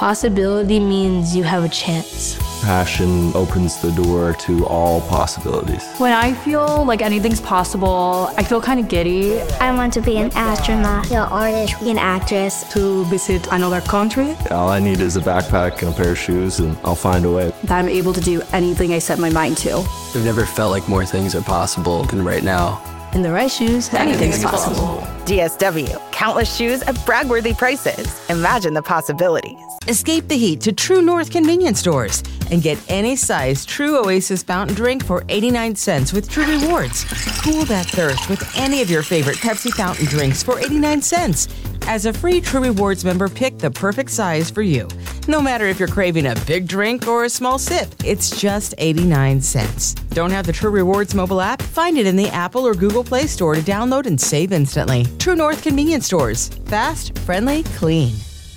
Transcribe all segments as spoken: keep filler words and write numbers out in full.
Possibility means you have a chance. Passion opens the door to all possibilities. When I feel like anything's possible, I feel kind of giddy. I want to be an astronaut, an artist, an actress. To visit another country. All I need is a backpack and a pair of shoes, and I'll find a way. That I'm able to do anything I set my mind to. I've never felt like more things are possible than right now. In the right shoes, anything's, anything's possible. possible. D S W. Countless shoes at brag-worthy prices. Imagine the possibilities. Escape the heat to True North convenience stores and get any size True Oasis fountain drink for eighty-nine cents with True Rewards. Cool that thirst with any of your favorite Pepsi fountain drinks for eighty-nine cents. As a free True Rewards member, pick the perfect size for you. No matter if you're craving a big drink or a small sip, it's just eighty-nine cents. Don't have the True Rewards mobile app? Find it in the Apple or Google Play Store to download and save instantly. True North convenience stores. Fast, friendly, clean.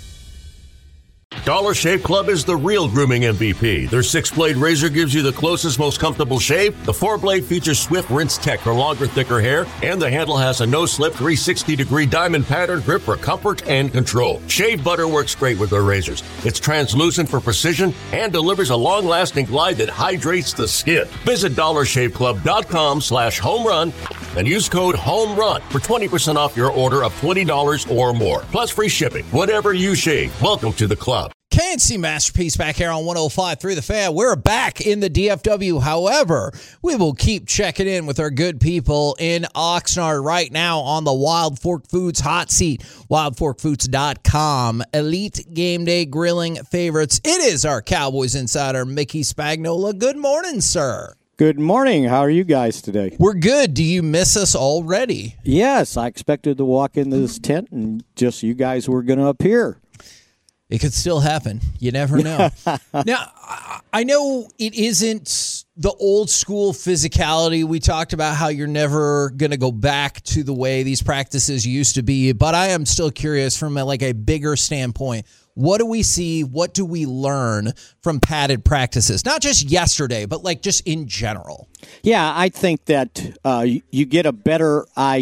Dollar Shave Club is the real grooming M V P. Their six-blade razor gives you the closest, most comfortable shave. The four-blade features swift rinse tech for longer, thicker hair, and the handle has a no-slip three hundred sixty degree diamond pattern grip for comfort and control. Shave butter works great with their razors. It's translucent for precision and delivers a long-lasting glide that hydrates the skin. Visit dollar shave club dot com slash home run and use code HOMERUN for twenty percent off your order of twenty dollars or more. Plus free shipping. Whatever you shave, welcome to the club. K and C Masterpiece back here on one oh five through the Fan. We're back in the D F W. However, we will keep checking in with our good people in Oxnard right now on the Wild Fork Foods hot seat. wild fork foods dot com. Elite Game Day grilling favorites. It is our Cowboys insider, Mickey Spagnola. Good morning, sir. Good morning. How are you guys today? We're good. Do you miss us already? Yes, I expected to walk into this tent and just you guys were going to appear. It could still happen. You never know. Now, I know it isn't the old school physicality. We talked about how you're never going to go back to the way these practices used to be, but I am still curious from a, like a bigger standpoint. What do we see? What do we learn from padded practices? Not just yesterday, but like just in general. Yeah, I think that uh, you get a better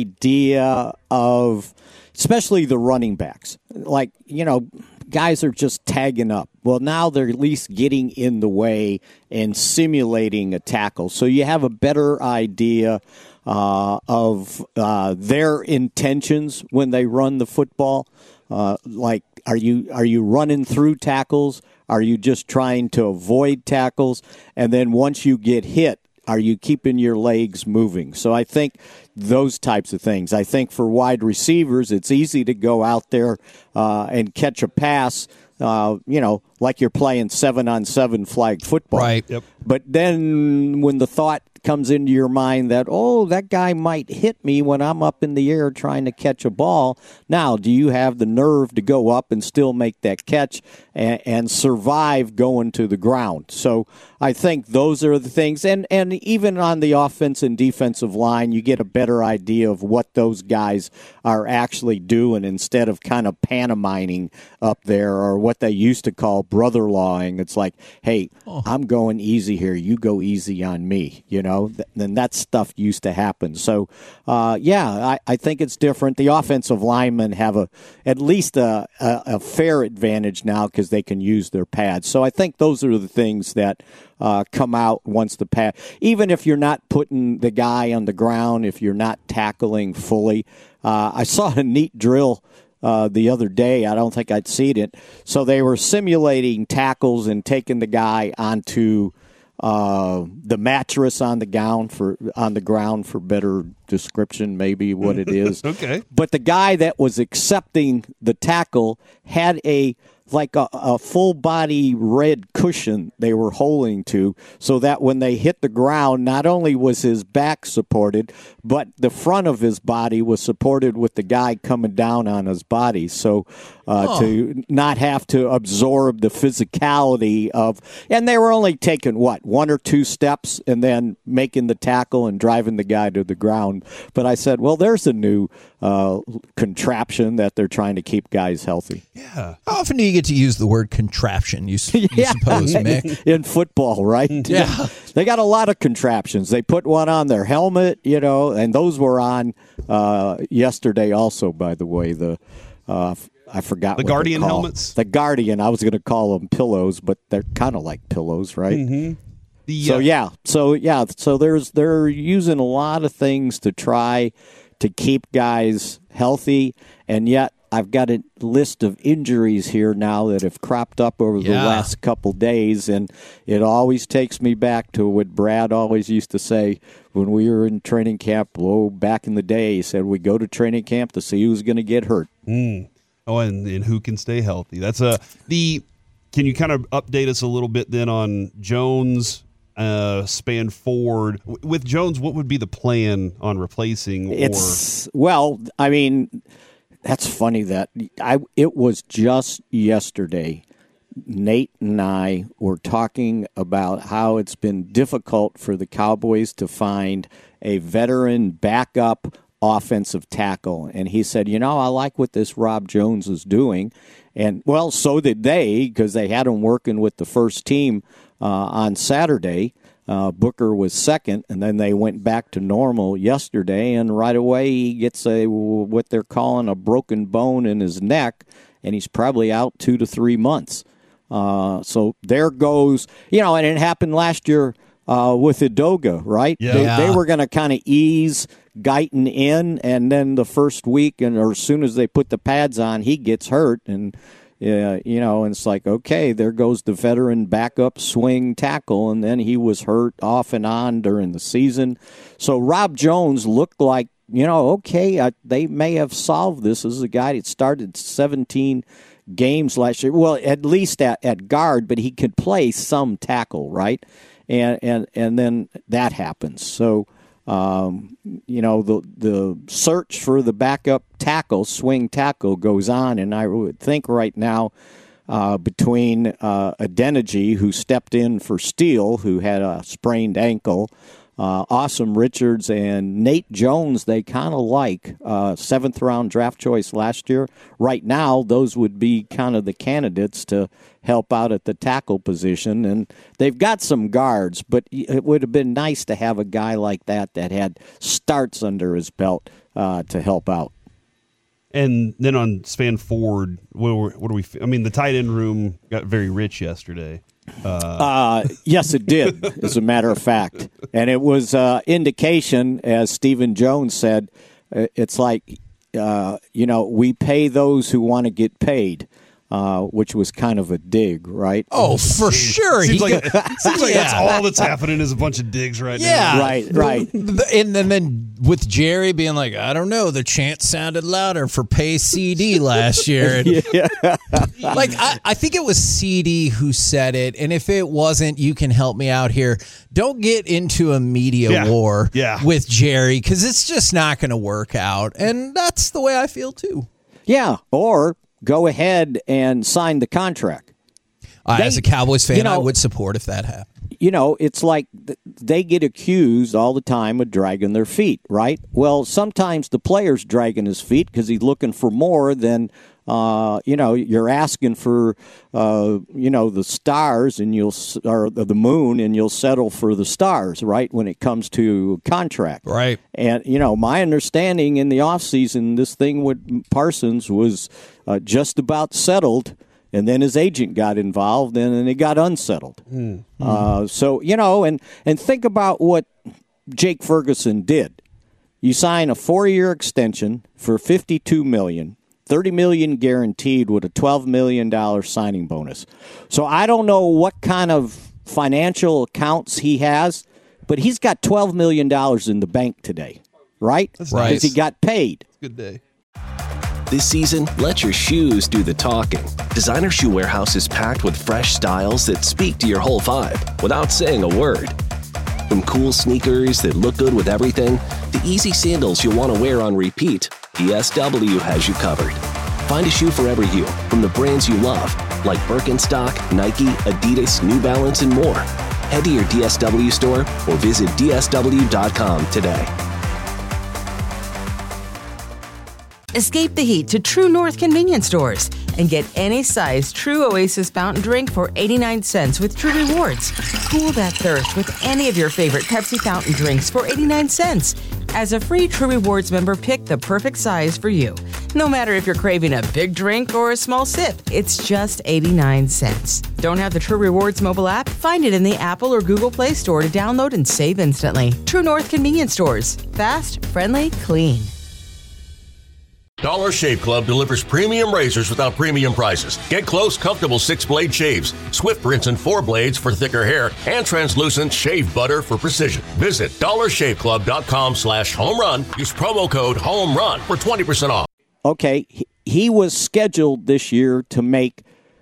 idea of, especially the running backs. Like, you know, guys are just tagging up. Well, now they're at least getting in the way and simulating a tackle. So you have a better idea uh, of uh, their intentions when they run the football. Uh, like, are you are you running through tackles? Are you just trying to avoid tackles? And then once you get hit, are you keeping your legs moving? So I think those types of things. I think for wide receivers, it's easy to go out there uh, and catch a pass, uh, you know, like you're playing seven-on-seven flag football. Right. Yep. But then when the thought comes into your mind that, oh, that guy might hit me when I'm up in the air trying to catch a ball. Now, do you have the nerve to go up and still make that catch and, and survive going to the ground? So I think those are the things. And, and even on the offense and defensive line, you get a better idea of what those guys are actually doing instead of kind of pantomiming up there or what they used to call brother-lawing. It's like, hey, oh. I'm going easy here. You go easy on me, you know? Then that stuff used to happen. So, uh, yeah, I, I think it's different. The offensive linemen have a at least a, a, a fair advantage now because they can use their pads. So I think those are the things that uh, come out once the pad. Even if you're not putting the guy on the ground, if you're not tackling fully. Uh, I saw a neat drill Uh, the other day. I don't think I'd seen it. So they were simulating tackles and taking the guy onto uh, the mattress on the gown for on the ground for better description, maybe what it is. Okay. But the guy that was accepting the tackle had a like a, a full body red cushion they were holding to, so that when they hit the ground, not only was his back supported, but the front of his body was supported with the guy coming down on his body. So uh, oh. to not have to absorb the physicality of, and they were only taking what, one or two steps and then making the tackle and driving the guy to the ground. But I said, well, there's a new uh, contraption that they're trying to keep guys healthy. Yeah. How often do you get to use the word contraption, you, you yeah. suppose, Mick? In football, right? Yeah. They got a lot of contraptions. They put one on their helmet, you know, and those were on uh, yesterday also, by the way. The uh, I forgot the what Guardian they're called. helmets. The Guardian. I was going to call them pillows, but they're kind of like pillows, right? Mm-hmm. The, so uh, yeah, so yeah, so there's they're using a lot of things to try to keep guys healthy, and yet I've got a list of injuries here now that have cropped up over the Yeah. last couple days, and it always takes me back to what Brad always used to say when we were in training camp. Oh, back in the day, he said we go to training camp to see who's going to get hurt. Mm. Oh, and, and who can stay healthy? That's a the. Can you kind of update us a little bit then on Jones? Uh, span forward with Jones. What would be the plan on replacing? Or It's well, I mean, that's funny that I. It was just yesterday. Nate and I were talking about how it's been difficult for the Cowboys to find a veteran backup offensive tackle, and he said, "You know, I like what this Rob Jones is doing." And, well, so did they, because they had him working with the first team uh, on Saturday. Uh, Booker was second, and then they went back to normal yesterday, and right away he gets a what they're calling a broken bone in his neck, and he's probably out two to three months. Uh, so there goes, you know, and it happened last year uh, with Udoka, right? Yeah. They, they were going to kind of ease Guyton in, and then the first week, and or as soon as they put the pads on, he gets hurt, and uh, you know, and it's like, okay, there goes the veteran backup swing tackle, and then he was hurt off and on during the season. So Rob Jones looked like, you know, okay, uh, they may have solved this. This is a guy that started seventeen games last year, well, at least at, at guard, but he could play some tackle, right? And and and then that happens. So. Um, you know, the the search for the backup tackle, swing tackle, goes on, and I would think right now uh, between uh, Adeniji, who stepped in for Steele, who had a sprained ankle, uh, Awesome Richards, and Nate Jones, they kind of like uh, seventh round draft choice last year. Right now, those would be kind of the candidates to help out at the tackle position, and they've got some guards, but it would have been nice to have a guy like that that had starts under his belt uh, to help out. And then on span forward, what, what do we? I mean, the tight end room got very rich yesterday. Uh, uh, yes, it did, as a matter of fact, and it was uh, indication, as Stephen Jones said, it's like uh, you know, we pay those who want to get paid. Uh, which was kind of a dig, right? Oh, for sure. Seems He like, go- seems like Yeah. that's all that's happening is a bunch of digs right Yeah. now. Right, right. And then, then with Jerry being like, I don't know, the chant sounded louder for pay C D last year. And Yeah. like, I, I think it was C D who said it. And if it wasn't, you can help me out here. Don't get into a media Yeah. war Yeah. with Jerry, because it's just not going to work out. And that's the way I feel, too. Yeah, or go ahead and sign the contract. Uh, They- as a Cowboys fan, you know- I would support if that happened. You know, it's like th- they get accused all the time of dragging their feet, right? Well, sometimes the player's dragging his feet because he's looking for more than, uh, you know, you're asking for, uh, you know, the stars and you'll, s- or the moon, and you'll settle for the stars, right, when it comes to contract. Right. And, you know, my understanding in the offseason, this thing with Parsons was uh, just about settled, and then his agent got involved, and then it got unsettled. Mm. Uh, so, you know, and, and think about what Jake Ferguson did. You sign a four-year extension for fifty-two million dollars, thirty million dollars guaranteed with a twelve million dollars signing bonus. So I don't know what kind of financial accounts he has, but he's got twelve million dollars in the bank today, right? That's Right. Because he got paid. Good day. This season, let your shoes do the talking. Designer Shoe Warehouse is packed with fresh styles that speak to your whole vibe without saying a word. From cool sneakers that look good with everything, to easy sandals you'll want to wear on repeat, D S W has you covered. Find a shoe for every you from the brands you love, like Birkenstock, Nike, Adidas, New Balance, and more. Head to your D S W store or visit D S W dot com today. Escape the heat to True North convenience stores and get any size True Oasis fountain drink for eighty-nine cents with True Rewards. Cool that thirst with any of your favorite Pepsi fountain drinks for eighty-nine cents. As a free True Rewards member, pick the perfect size for you. No matter if you're craving a big drink or a small sip, it's just eighty-nine cents. Don't have the True Rewards mobile app? Find it in the Apple or Google Play Store to download and save instantly. True North Convenience Stores. Fast, friendly, clean. Dollar Shave Club delivers premium razors without premium prices. Get close, comfortable six-blade shaves, swift rinse and four blades for thicker hair, and translucent shave butter for precision. Visit dollar shave club dot com slash home run. Use promo code home run for twenty percent off. Okay, he, he was scheduled this year to make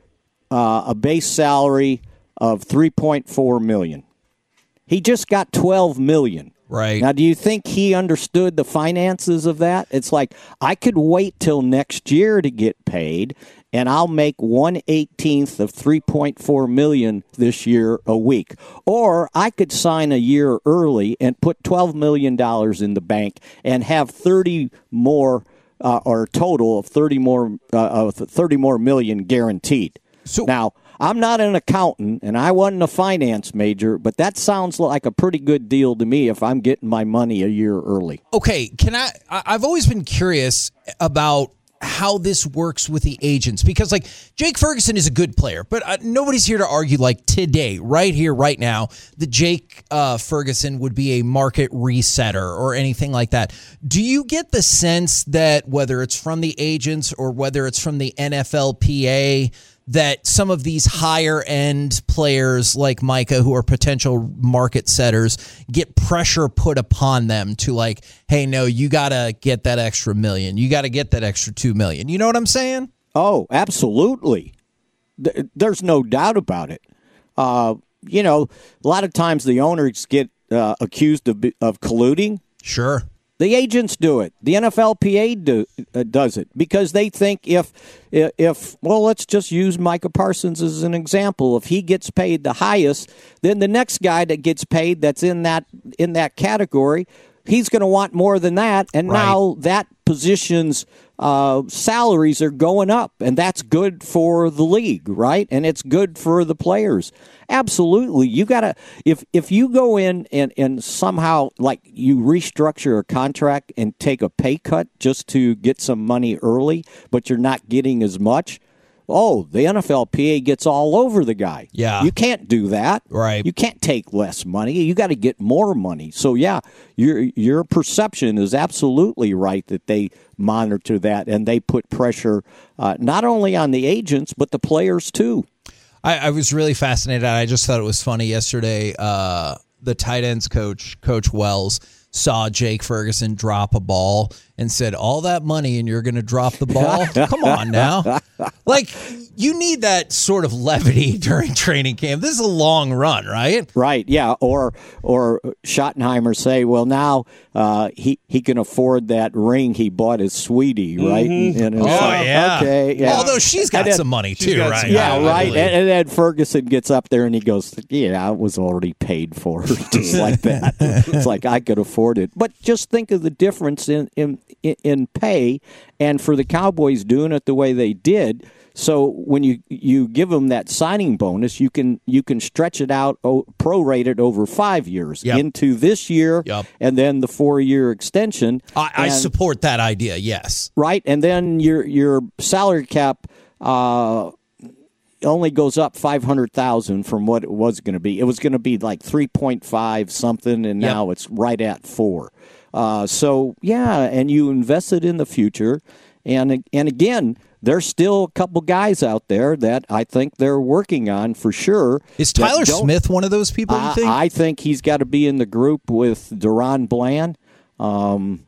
uh, a base salary of three point four million dollars. He just got twelve million dollars. Right. Now, do you think he understood the finances of that? It's like, I could wait till next year to get paid, and I'll make one eighteenth of three point four million dollars this year a week. Or I could sign a year early and put twelve million dollars in the bank and have thirty more, uh, or a total of thirty more, uh, thirty more million guaranteed. So now, I'm not an accountant, and I wasn't a finance major, but that sounds like a pretty good deal to me if I'm getting my money a year early. Okay, can I? I've always been curious about how this works with the agents, because like Jake Ferguson is a good player, but uh, nobody's here to argue like today, right here, right now, that Jake uh, Ferguson would be a market resetter or anything like that. Do you get the sense that whether it's from the agents or whether it's from the N F L P A, that some of these higher end players like Micah, who are potential market setters, get pressure put upon them to like, hey, no, you got to get that extra million. You got to get that extra two million. You know what I'm saying? Oh, absolutely. There's no doubt about it. Uh, you know, a lot of times the owners get uh, accused of, of colluding. Sure. The agents do it. The N F L P A do, uh, does it because they think if, if, well, let's just use Micah Parsons as an example. If he gets paid the highest, then the next guy that gets paid that's in that in that category, he's going to want more than that. And right. now that position's uh, salaries are going up, and that's good for the league, right? And it's good for the players. Absolutely. You got to, if if you go in and, and somehow, like, you restructure a contract and take a pay cut just to get some money early, but you're not getting as much, oh, the N F L P A gets all over the guy. Yeah. You can't do that. Right. You can't take less money. You got to get more money. So, yeah, your your perception is absolutely right that they monitor that and they put pressure uh, not only on the agents, but the players, too. I, I was really fascinated. I just thought it was funny yesterday. Uh, the tight ends coach, Coach Wells, saw Jake Ferguson drop a ball and said, all that money and you're going to drop the ball? Come on now. Like, you need that sort of levity during training camp. This is a long run, right? Right, yeah. Or or Schottenheimer say, well, now uh, he, he can afford that ring he bought his sweetie, right? Mm-hmm. And, and oh, like, yeah. Okay, yeah. Although she's got then, some money, too, right? Yeah, yeah right. And, and then Ferguson gets up there and he goes, yeah, I was already paid for, just like that. It's like, I could afford it. But just think of the difference in, in, in pay, and for the Cowboys doing it the way they did. So when you, you give them that signing bonus, you can you can stretch it out, oh, prorate it over five years yep. into this year, yep. and then the four year extension. I, I and, support that idea. Yes, right, and then your your salary cap uh, only goes up five hundred thousand from what it was going to be. It was going to be like three point five something, and now yep. it's right at four. Uh, so yeah, and you invest it in the future, and and again. There's still a couple guys out there that I think they're working on for sure. Is Tyler Smith one of those people, you think? I, I think he's got to be in the group with Deron Bland. Um,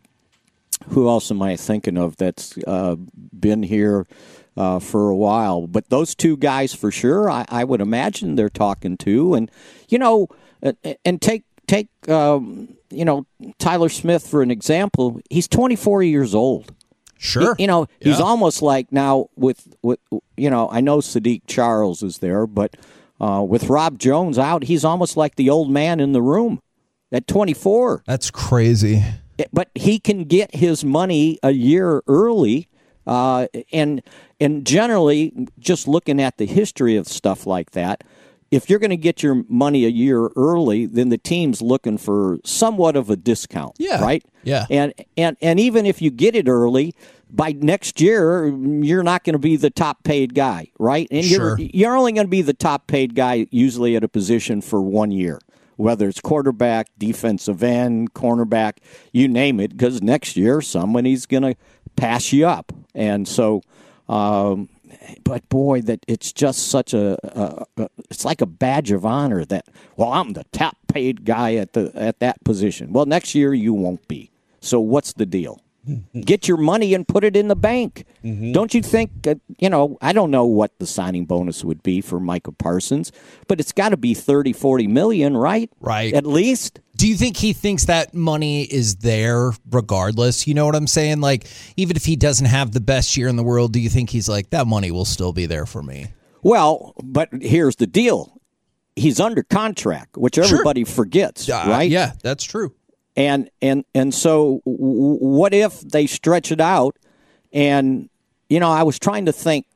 who else am I thinking of that's uh, been here uh, for a while? But those two guys for sure, I, I would imagine they're talking to. And, you know, and take, take um, you know, Tyler Smith for an example. He's twenty-four years old. Sure. He, you know, yeah. he's almost like now with, with, you know, I know Sadiq Charles is there, but uh, with Rob Jones out, he's almost like the old man in the room at twenty-four. That's crazy. But he can get his money a year early. Uh, and and generally, just looking at the history of stuff like that, if you're going to get your money a year early, then the team's looking for somewhat of a discount, yeah. right? Yeah. And, and and even if you get it early, by next year, you're not going to be the top paid guy, right? And Sure. you're, you're only going to be the top paid guy usually at a position for one year, whether it's quarterback, defensive end, cornerback, you name it, because next year somebody's going to pass you up. And so, um, but boy, that it's just such a, a, a, it's like a badge of honor that, well, I'm the top paid guy at the at that position. Well, next year you won't be. So what's the deal? Get your money and put it in the bank. Mm-hmm. Don't you think, uh, you know, I don't know what the signing bonus would be for Micah Parsons, but it's got to be thirty, forty million, right? Right. At least. Do you think he thinks that money is there regardless? You know what I'm saying? Like, even if he doesn't have the best year in the world, do you think he's like, that money will still be there for me? Well, but here's the deal. He's under contract, which everybody sure. forgets, uh, right? Yeah, that's true. And and and so w- what if they stretch it out? And, you know, I was trying to think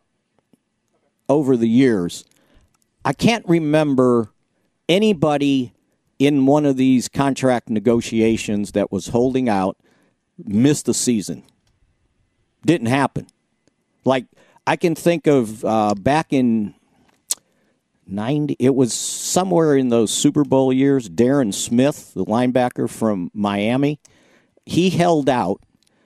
over the years. I can't remember anybody in one of these contract negotiations that was holding out missed a season. Didn't happen. Like, I can think of uh, back in ninety, it was somewhere in those Super Bowl years, Darren Smith, the linebacker from Miami, he held out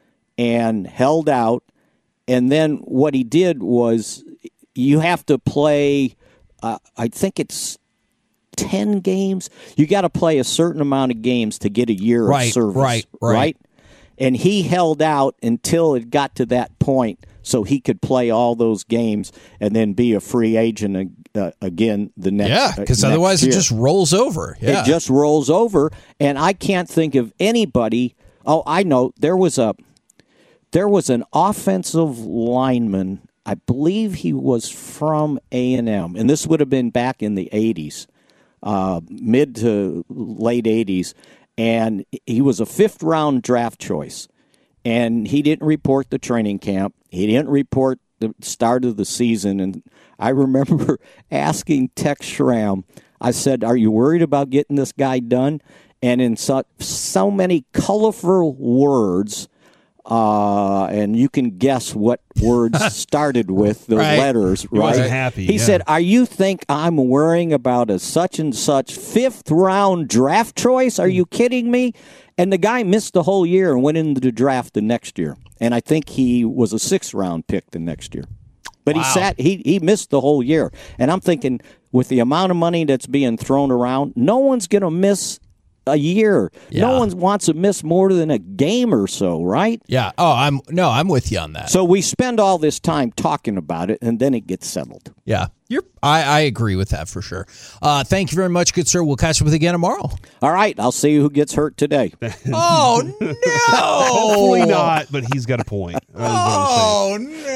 and held out. And then what he did was you have to play, uh, I think it's ten games. You got to play a certain amount of games to get a year right, of service. Right, right, right. And he held out until it got to that point so he could play all those games and then be a free agent uh, again the next Yeah, because uh, otherwise year. it just rolls over. Yeah. It just rolls over, and I can't think of anybody. Oh, I know. There was a there was an offensive lineman. I believe he was from A and M, and this would have been back in the eighties, uh, mid to late eighties, and he was a fifth-round draft choice, and he didn't report the training camp. He didn't report the start of the season, and I remember asking Tex Schramm, I said, are you worried about getting this guy done? And in so, so many colorful words, uh, and you can guess what words started with those right. letters, right? He wasn't happy. He yeah. said, are you think I'm worrying about a such and such fifth round draft choice? Are you kidding me? And the guy missed the whole year and went into the draft the next year. And I think he was a sixth round pick the next year. But wow. he sat, he he missed the whole year. And I'm thinking, with the amount of money that's being thrown around, no one's going to miss a year. Yeah. No one wants to miss more than a game or so, right? Yeah. Oh, I'm no, I'm with you on that. So we spend all this time talking about it, and then it gets settled. Yeah. You're, I, I agree with that for sure. Uh, thank you very much, good sir. We'll catch up with you again tomorrow. All right. I'll see who gets hurt today. Oh, no. Hopefully not, but he's got a point. Oh,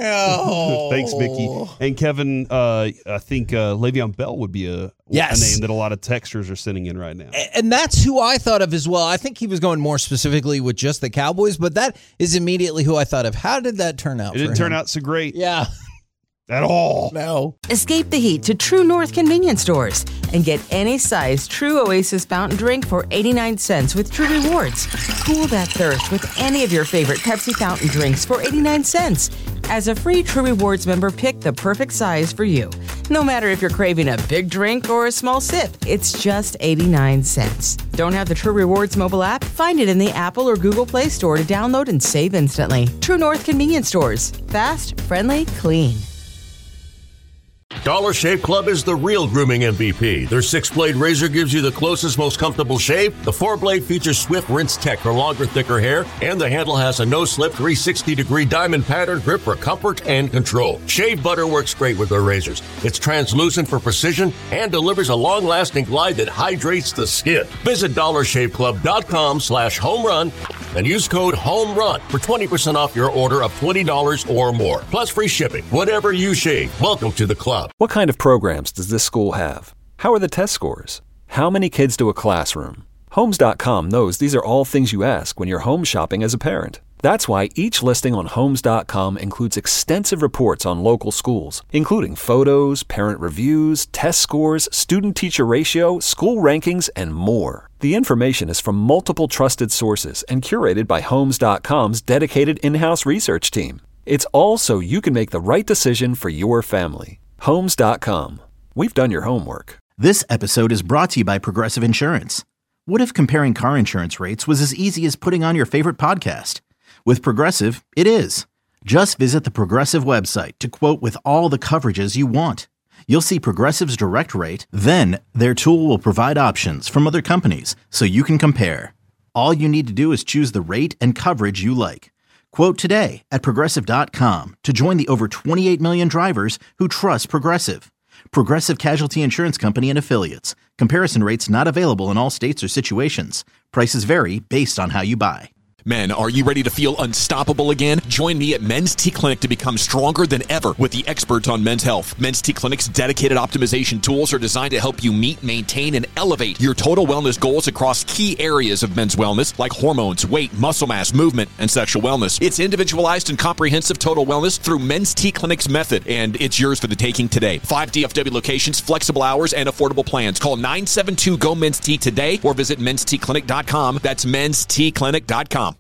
no. Thanks, Mickey. And Kevin, uh, I think uh, Le'Veon Bell would be a, yes. a name that a lot of texters are sending in right now. And that's who I thought of as well. I think he was going more specifically with just the Cowboys, but that is immediately who I thought of. How did that turn out It for didn't him? turn out so great. Yeah. At all. No. Escape the heat to True North convenience stores and get any size True Oasis fountain drink for eighty-nine cents with True Rewards. Cool that thirst with any of your favorite Pepsi fountain drinks for eighty-nine cents. As a free True Rewards member, pick the perfect size for you. No matter if you're craving a big drink or a small sip, it's just eighty-nine cents. Don't have the True Rewards mobile app? Find it in the Apple or Google Play Store to download and save instantly. True North convenience stores. Fast, friendly, clean. Dollar Shave Club is the real grooming M V P. Their six-blade razor gives you the closest, most comfortable shave. The four-blade features Swift Rinse Tech for longer, thicker hair, and the handle has a no-slip three hundred sixty degree diamond pattern grip for comfort and control. Shave butter works great with their razors. It's translucent for precision and delivers a long-lasting glide that hydrates the skin. Visit dollar shave club dot com slash home run and use code HOMERUN for twenty percent off your order of twenty dollars or more, plus free shipping. Whatever you shave, welcome to the club. What kind of programs does this school have? How are the test scores? How many kids do a classroom? Homes dot com knows these are all things you ask when you're home shopping as a parent. That's why each listing on Homes dot com includes extensive reports on local schools, including photos, parent reviews, test scores, student-teacher ratio, school rankings, and more. The information is from multiple trusted sources and curated by Homes dot com's dedicated in-house research team. It's all so you can make the right decision for your family. Homes dot com. We've done your homework. This episode is brought to you by Progressive Insurance. What if comparing car insurance rates was as easy as putting on your favorite podcast? With Progressive, it is. Just visit the Progressive website to quote with all the coverages you want. You'll see Progressive's direct rate, then their tool will provide options from other companies so you can compare. All you need to do is choose the rate and coverage you like. Quote today at Progressive dot com to join the over twenty-eight million drivers who trust Progressive. Progressive Casualty Insurance Company and Affiliates. Comparison rates not available in all states or situations. Prices vary based on how you buy. Men, are you ready to feel unstoppable again? Join me at Men's T Clinic to become stronger than ever with the experts on men's health. Men's T Clinic's dedicated optimization tools are designed to help you meet, maintain, and elevate your total wellness goals across key areas of men's wellness like hormones, weight, muscle mass, movement, and sexual wellness. It's individualized and comprehensive total wellness through Men's T Clinic's method, and it's yours for the taking today. Five D F W locations, flexible hours, and affordable plans. Call nine seven two, G O, Men's T today or visit Men's T Clinic dot com. That's Men's T Clinic dot com.